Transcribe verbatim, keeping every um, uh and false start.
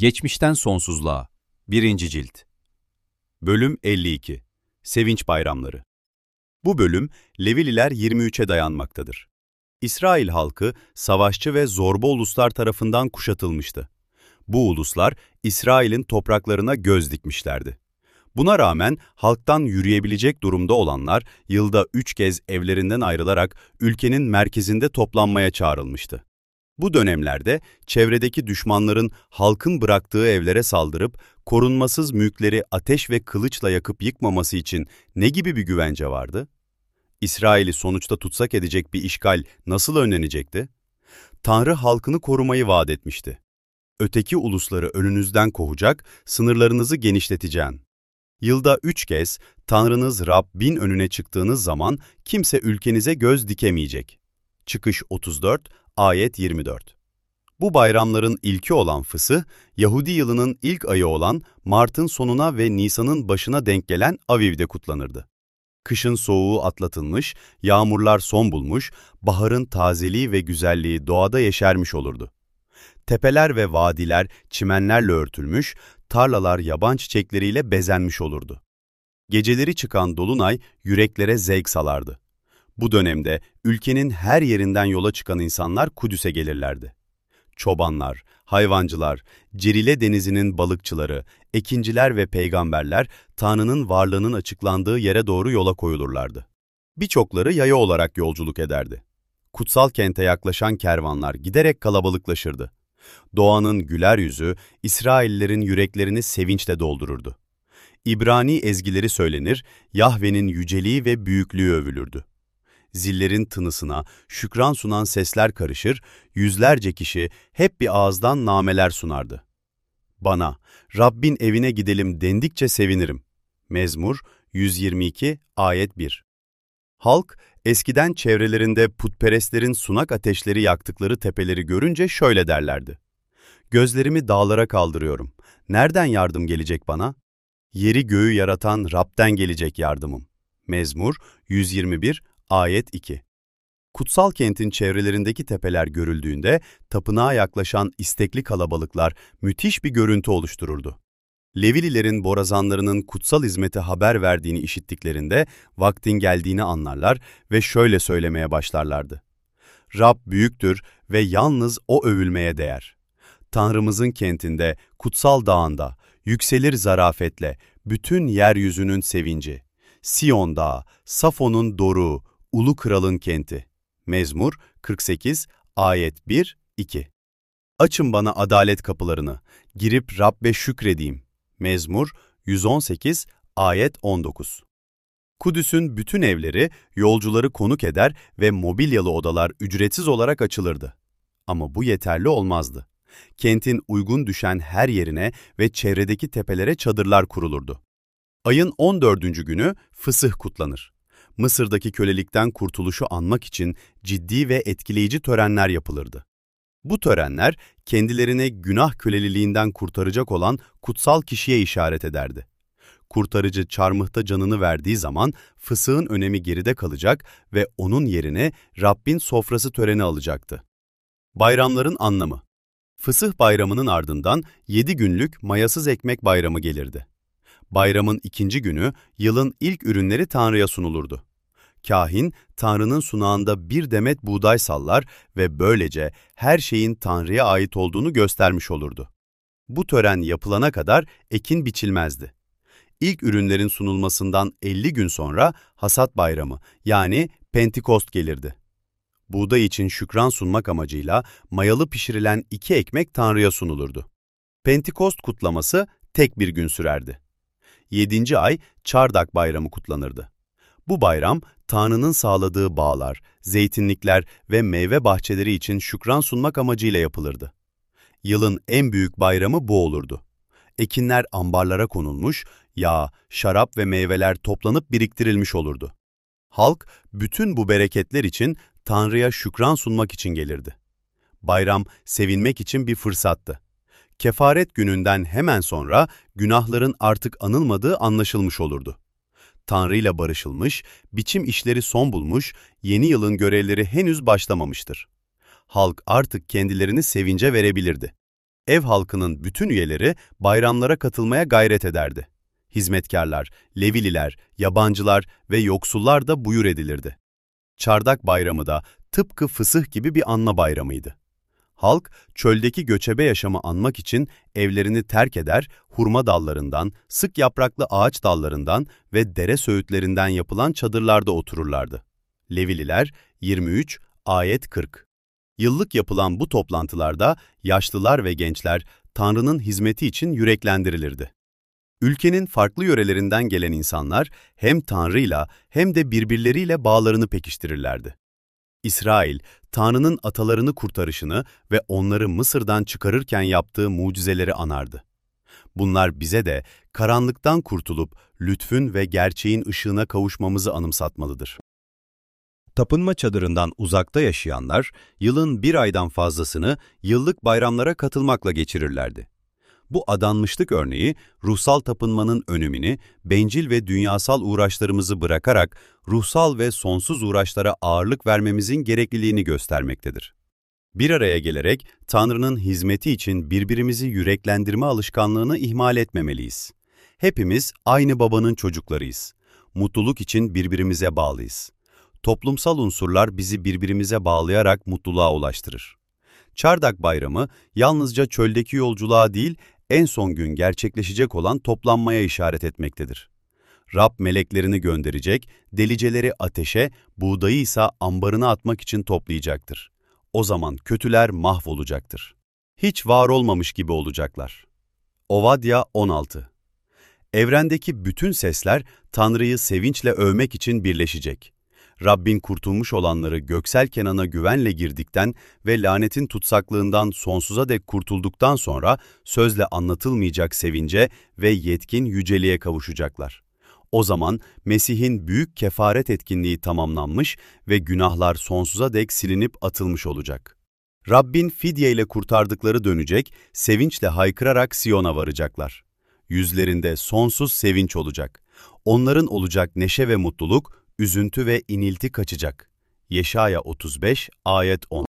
Geçmişten Sonsuzluğa birinci. Cilt Bölüm elli iki Sevinç Bayramları. Bu bölüm, Levililer yirmi üçe dayanmaktadır. İsrail halkı, savaşçı ve zorba uluslar tarafından kuşatılmıştı. Bu uluslar, İsrail'in topraklarına göz dikmişlerdi. Buna rağmen halktan yürüyebilecek durumda olanlar, yılda üç kez evlerinden ayrılarak ülkenin merkezinde toplanmaya çağrılmıştı. Bu dönemlerde çevredeki düşmanların halkın bıraktığı evlere saldırıp korunmasız mülkleri ateş ve kılıçla yakıp yıkmaması için ne gibi bir güvence vardı? İsrail'i sonuçta tutsak edecek bir işgal nasıl önlenecekti? Tanrı halkını korumayı vaat etmişti. Öteki ulusları önünüzden kovacak, sınırlarınızı genişleteceğim. Yılda üç kez Tanrınız Rabbin önüne çıktığınız zaman kimse ülkenize göz dikemeyecek. Çıkış otuz dört, ayet yirmi dört. Bu bayramların ilki olan Fısıh, Yahudi yılının ilk ayı olan Mart'ın sonuna ve Nisan'ın başına denk gelen Aviv'de kutlanırdı. Kışın soğuğu atlatılmış, yağmurlar son bulmuş, baharın tazeliği ve güzelliği doğada yeşermiş olurdu. Tepeler ve vadiler çimenlerle örtülmüş, tarlalar yaban çiçekleriyle bezenmiş olurdu. Geceleri çıkan dolunay yüreklere zevk salardı. Bu dönemde ülkenin her yerinden yola çıkan insanlar Kudüs'e gelirlerdi. Çobanlar, hayvancılar, Cerile denizinin balıkçıları, ekinciler ve peygamberler Tanrı'nın varlığının açıklandığı yere doğru yola koyulurlardı. Birçokları yaya olarak yolculuk ederdi. Kutsal kente yaklaşan kervanlar giderek kalabalıklaşırdı. Doğanın güler yüzü İsraillerin yüreklerini sevinçle doldururdu. İbrani ezgileri söylenir, Yahve'nin yüceliği ve büyüklüğü övülürdü. Zillerin tınısına şükran sunan sesler karışır, yüzlerce kişi hep bir ağızdan nameler sunardı. Bana, Rabbin evine gidelim dendikçe sevinirim. Mezmur yüz yirmi iki, ayet bir. Halk, eskiden çevrelerinde putperestlerin sunak ateşleri yaktıkları tepeleri görünce şöyle derlerdi. Gözlerimi dağlara kaldırıyorum. Nereden yardım gelecek bana? Yeri göğü yaratan Rab'den gelecek yardımım. Mezmur yüz yirmi bir, ayet iki. Kutsal kentin çevrelerindeki tepeler görüldüğünde tapınağa yaklaşan istekli kalabalıklar müthiş bir görüntü oluştururdu. Levililerin borazanlarının kutsal hizmete haber verdiğini işittiklerinde vaktin geldiğini anlarlar ve şöyle söylemeye başlarlardı. Rab büyüktür ve yalnız O övülmeye değer. Tanrımızın kentinde, kutsal dağında, yükselir zarafetle, bütün yeryüzünün sevinci. Siyon dağı, Safon'un doruğu, Ulu Kral'ın kenti. Mezmur kırk sekiz, ayet bir, iki. Açın bana adalet kapılarını, girip Rabbe şükredeyim. Mezmur yüz on sekiz, ayet on dokuz. Kudüs'ün bütün evleri yolcuları konuk eder ve mobilyalı odalar ücretsiz olarak açılırdı. Ama bu yeterli olmazdı. Kentin uygun düşen her yerine ve çevredeki tepelere çadırlar kurulurdu. Ayın on dördüncü günü Fısıh kutlanır. Mısır'daki kölelikten kurtuluşu anmak için ciddi ve etkileyici törenler yapılırdı. Bu törenler kendilerini günah köleliliğinden kurtaracak olan kutsal kişiye işaret ederdi. Kurtarıcı çarmıhta canını verdiği zaman Fısıh'ın önemi geride kalacak ve onun yerine Rabbin sofrası töreni alacaktı. Bayramların anlamı. Fısıh bayramının ardından yedi günlük mayasız ekmek bayramı gelirdi. Bayramın ikinci günü yılın ilk ürünleri Tanrı'ya sunulurdu. Kâhin, Tanrı'nın sunağında bir demet buğday sallar ve böylece her şeyin Tanrı'ya ait olduğunu göstermiş olurdu. Bu tören yapılana kadar ekin biçilmezdi. İlk ürünlerin sunulmasından elli gün sonra hasat bayramı yani Pentikost gelirdi. Buğday için şükran sunmak amacıyla mayalı pişirilen iki ekmek Tanrı'ya sunulurdu. Pentikost kutlaması tek bir gün sürerdi. Yedinci ay Çardak Bayramı kutlanırdı. Bu bayram, Tanrı'nın sağladığı bağlar, zeytinlikler ve meyve bahçeleri için şükran sunmak amacıyla yapılırdı. Yılın en büyük bayramı bu olurdu. Ekinler ambarlara konulmuş, yağ, şarap ve meyveler toplanıp biriktirilmiş olurdu. Halk, bütün bu bereketler için Tanrı'ya şükran sunmak için gelirdi. Bayram, sevinmek için bir fırsattı. Kefaret gününden hemen sonra günahların artık anılmadığı anlaşılmış olurdu. Tanrı ile barışılmış, biçim işleri son bulmuş, yeni yılın görevleri henüz başlamamıştır. Halk artık kendilerini sevince verebilirdi. Ev halkının bütün üyeleri bayramlara katılmaya gayret ederdi. Hizmetkarlar, Levililer, yabancılar ve yoksullar da buyur edilirdi. Çardak bayramı da tıpkı fısıh gibi bir anma bayramıydı. Halk, çöldeki göçebe yaşamı anmak için evlerini terk eder, hurma dallarından, sık yapraklı ağaç dallarından ve dere söğütlerinden yapılan çadırlarda otururlardı. Levililer yirmi üç, ayet kırk. Yıllık yapılan bu toplantılarda yaşlılar ve gençler Tanrı'nın hizmeti için yüreklendirilirdi. Ülkenin farklı yörelerinden gelen insanlar hem Tanrı'yla hem de birbirleriyle bağlarını pekiştirirlerdi. İsrail, Tanrı'nın atalarını kurtarışını ve onları Mısır'dan çıkarırken yaptığı mucizeleri anardı. Bunlar bize de karanlıktan kurtulup lütfün ve gerçeğin ışığına kavuşmamızı anımsatmalıdır. Tapınma çadırından uzakta yaşayanlar, yılın bir aydan fazlasını yıllık bayramlara katılmakla geçirirlerdi. Bu adanmışlık örneği, ruhsal tapınmanın önemini, bencil ve dünyasal uğraşlarımızı bırakarak ruhsal ve sonsuz uğraşlara ağırlık vermemizin gerekliliğini göstermektedir. Bir araya gelerek Tanrı'nın hizmeti için birbirimizi yüreklendirme alışkanlığını ihmal etmemeliyiz. Hepimiz aynı babanın çocuklarıyız. Mutluluk için birbirimize bağlıyız. Toplumsal unsurlar bizi birbirimize bağlayarak mutluluğa ulaştırır. Çardak Bayramı yalnızca çöldeki yolculuğa değil, en son gün gerçekleşecek olan toplanmaya işaret etmektedir. Rab meleklerini gönderecek, deliceleri ateşe, buğdayı ise ambarına atmak için toplayacaktır. O zaman kötüler mahvolacaktır. Hiç var olmamış gibi olacaklar. Ovadya on altı. Evrendeki bütün sesler Tanrı'yı sevinçle övmek için birleşecek. Rabbin kurtulmuş olanları göksel Kenan'a güvenle girdikten ve lanetin tutsaklığından sonsuza dek kurtulduktan sonra sözle anlatılmayacak sevince ve yetkin yüceliğe kavuşacaklar. O zaman Mesih'in büyük kefaret etkinliği tamamlanmış ve günahlar sonsuza dek silinip atılmış olacak. Rabbin fidye ile kurtardıkları dönecek, sevinçle haykırarak Siyon'a varacaklar. Yüzlerinde sonsuz sevinç olacak. Onların olacak neşe ve mutluluk, üzüntü ve inilti kaçacak. Yeşaya otuz beş, ayet on.